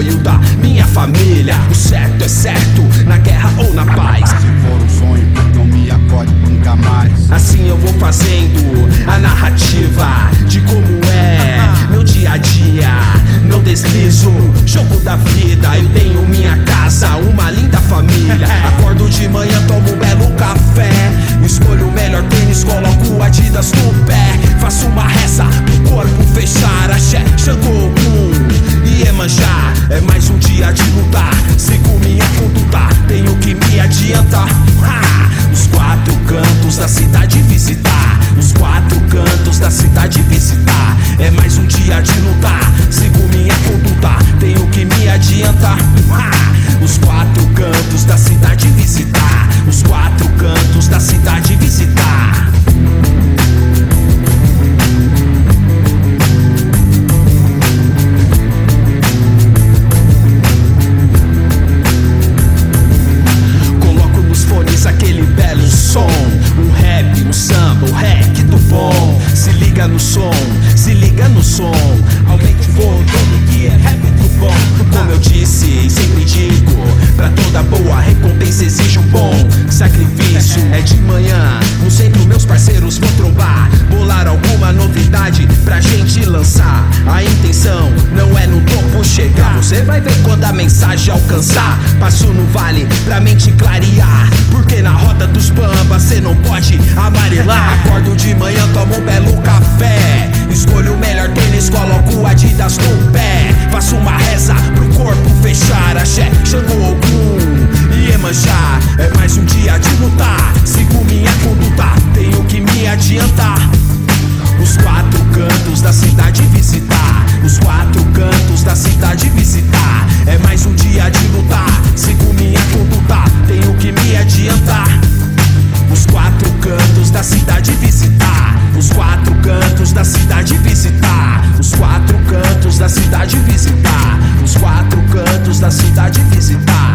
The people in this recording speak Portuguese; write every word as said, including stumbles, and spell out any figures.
apoio da minha família. O certo é certo, na guerra ou na paz. Se for um sonho, não me acorde nunca mais. Assim eu vou fazendo a narrativa de como é meu dia a dia. Não deslizo, jogo da vida. Eu tenho minha casa, uma linda família. Acordo de manhã, tomo um belo café. Escolho o melhor tênis, coloco o Adidas no pé. Faço uma reza pro corpo fechar. Axé, Xangô, Ogum e Iemanjá. É mais um dia de lutar, sigo minha conduta, tenho que me adiantar. Ha! Os quatro cantos da cidade visitar. Os quatro cantos da cidade visitar. É mais um dia de lutar, sigo minha conduta, tenho que me adiantar. Ha! Os quatro cantos da cidade visitar. Os quatro cantos da cidade visitar. Coloco nos fones aquele belo som, o rap, o samba, o rec do bom. Se liga no som, se liga no som. Aumente o volume que é rap do bom. Como eu disse e sempre digo, pra toda boa recompensa exige um bom sacrifício. É de manhã, no centro meus parceiros vão trombar, bolar alguma novidade pra gente lançar. A intenção não é no topo chegar, você vai ver quando a mensagem alcançar. Passo no vale pra mente clarear, porque na roda dos bambas cê não pode amarelar. Acordo de manhã, tomo um belo café. Escolho o melhor tênis, coloco o Adidas no pé. Faço uma reza pro corpo fechar. Axé, Xangô, Ogum e Iemanjá. É mais um dia de lutar, sigo minha conduta, tenho que me adiantar. Os quatro cantos da cidade visitar. Os quatro cantos da cidade visitar. É mais um dia de lutar, sigo minha conduta, tenho que me adiantar. Os quatro cantos da cidade visitar. Os quatro cantos da cidade visitar. Os quatro cantos da cidade visitar. Os quatro cantos da cidade visitar.